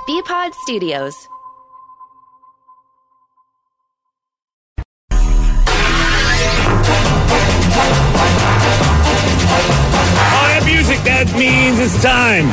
BPod Studios. Music, that means it's time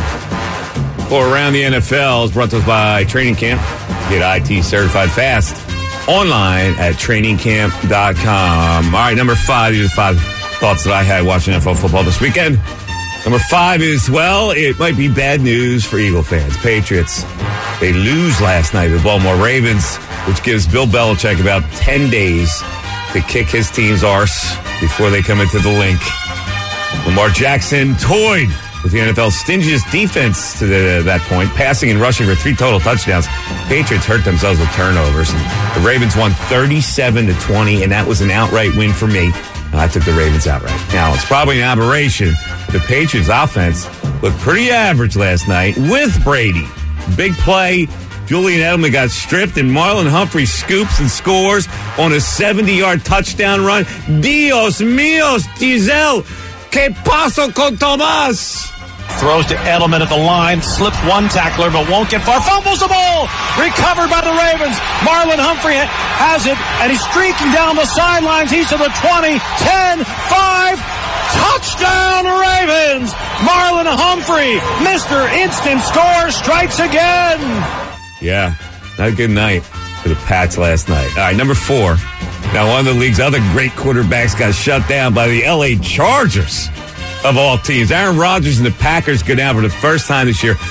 for Around the NFL. It's brought to us by Training Camp. Get IT certified fast online at trainingcamp.com. All right, number 5. These are 5 thoughts that I had watching NFL football this weekend. Number 5 is, well, it might be bad news for Eagle fans. Patriots, they lose last night to the Baltimore Ravens, which gives Bill Belichick about 10 days to kick his team's arse before they come into the link. Lamar Jackson toyed with the NFL's stingiest defense to that point, passing and rushing for 3 total touchdowns. Patriots hurt themselves with turnovers. And the Ravens won 37-20, and that was an outright win for me. I took the Ravens outright. Now, it's probably an aberration. The Patriots' offense looked pretty average last night with Brady. Big play. Julian Edelman got stripped, and Marlon Humphrey scoops and scores on a 70-yard touchdown run. Dios míos, Giselle. ¿Qué pasó con Tomás? Throws to Edelman at the line, slips one tackler but won't get far. Fumbles the ball! Recovered by the Ravens. Marlon Humphrey has it, and he's streaking down the sidelines. He's to the 20, 10, 5. Touchdown Ravens! Marlon Humphrey, Mr. Instant Score, strikes again. Yeah, not a good night for the Pats last night. All right, number 4. Now, one of the league's other great quarterbacks got shut down by the L.A. Chargers, of all teams. Aaron Rodgers and the Packers go down for the first time this year,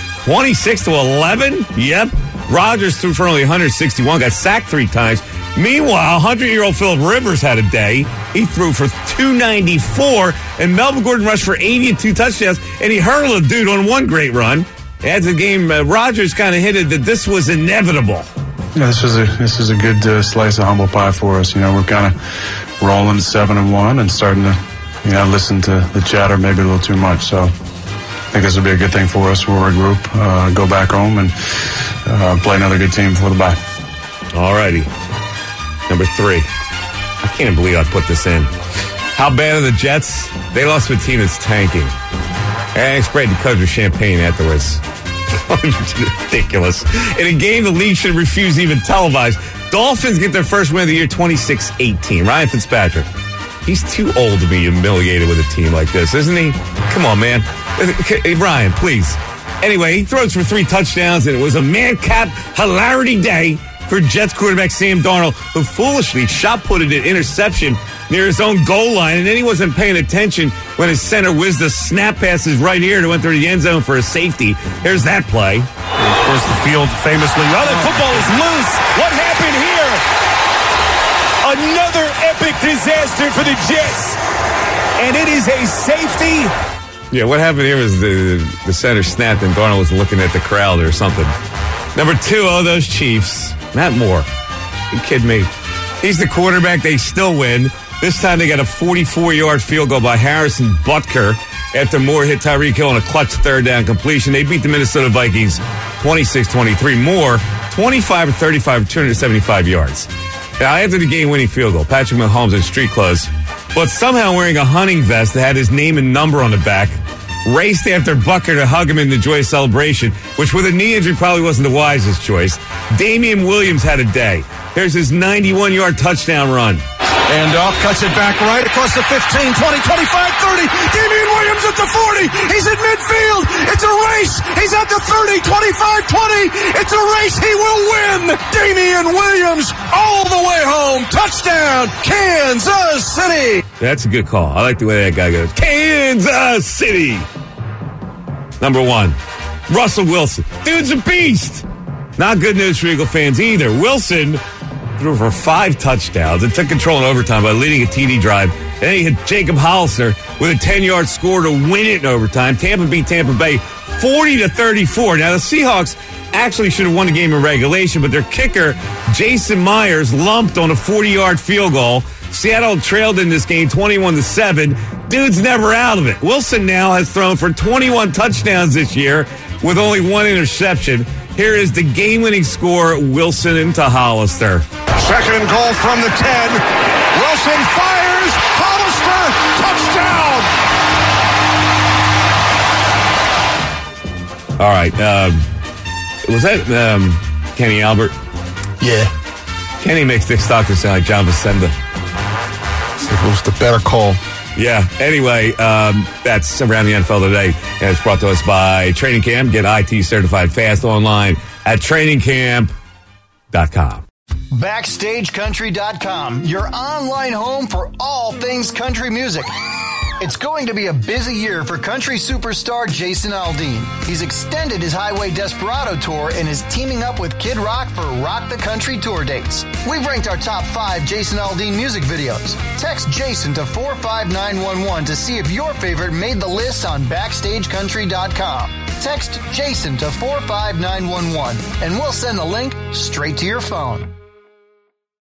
26-11. Yep. Rodgers threw for only 161, got sacked 3 times. Meanwhile, 100-year-old Phillip Rivers had a day. He threw for 294, and Melvin Gordon rushed for 80 and 2 touchdowns, and he hurled a dude on one great run. As the game, Rodgers kind of hinted that this was inevitable. Yeah, this is a good slice of humble pie for us. You know, we're kind of rolling 7-1 and starting to, listen to the chatter maybe a little too much. So I think this will be a good thing for us. We'll regroup, go back home, and play another good team before the bye. All righty. Number 3. I can't believe I put this in. How bad are the Jets? They lost to a team that's tanking. And I sprayed the Cubs with champagne afterwards. Ridiculous. In a game the league should refuse to even televise. Dolphins get their first win of the year, 26-18. Ryan Fitzpatrick. He's too old to be humiliated with a team like this, isn't he? Come on, man. Hey, Ryan, please. Anyway, he throws for 3 touchdowns, and it was a madcap hilarity day for Jets quarterback Sam Darnold, who foolishly shot-putted an interception near his own goal line, and then he wasn't paying attention when his center whizzed the snap past his right ear to enter the end zone for a safety. Here's that play. Of course, the field famously, the football is loose. What happened here? Another epic disaster for the Jets. And it is a safety. Yeah, what happened here was the center snapped and Darnold was looking at the crowd or something. Number 2, those Chiefs. Matt Moore. You kidding me? He's the quarterback. They still win. This time they got a 44-yard field goal by Harrison Butker after Moore hit Tyreek Hill on a clutch 3rd down completion. They beat the Minnesota Vikings 26-23. Moore, 25-35, 275 yards. Now, after the game-winning field goal, Patrick Mahomes in street clothes, but somehow wearing a hunting vest that had his name and number on the back, raced after Butker to hug him in the joyous celebration, which with a knee injury probably wasn't the wisest choice. Damian Williams had a day. Here's his 91-yard touchdown run. Handoff, cuts it back right across the 15, 20, 25, 30. Damian Williams at the 40. He's in midfield. It's a race. He's at the 30, 25, 20. It's a race. He will win. Damian Williams all the way home. Touchdown, Kansas City. That's a good call. I like the way that guy goes. Kansas City. Number 1, Russell Wilson. Dude's a beast. Not good news for Eagle fans either. Wilson threw for 5 touchdowns and took control in overtime by leading a TD drive. Then he hit Jacob Hollister with a 10-yard score to win it in overtime. Tampa beat Tampa Bay 40-34. Now, the Seahawks actually should have won the game in regulation, but their kicker, Jason Myers, lumped on a 40-yard field goal. Seattle trailed in this game 21-7. Dude's never out of it. Wilson now has thrown for 21 touchdowns this year with only 1 interception. Here is the game-winning score, Wilson into Hollister. 2nd and goal from the 10. Wilson fires. Hollister, touchdown. All right. Was that Kenny Albert? Yeah. Kenny makes Dick Stockton sound like John Vicenda. It was the better call. Yeah. Anyway, that's Around the NFL today, and it's brought to us by Training Camp. Get IT certified fast online at trainingcamp.com. BackstageCountry.com, your online home for all things country music. It's going to be a busy year for country superstar Jason Aldean. He's extended his Highway Desperado tour and is teaming up with Kid Rock for Rock the Country tour dates. We've ranked our top 5 Jason Aldean music videos. Text Jason to 45911 to see if your favorite made the list on BackstageCountry.com. Text Jason to 45911 and we'll send the link straight to your phone.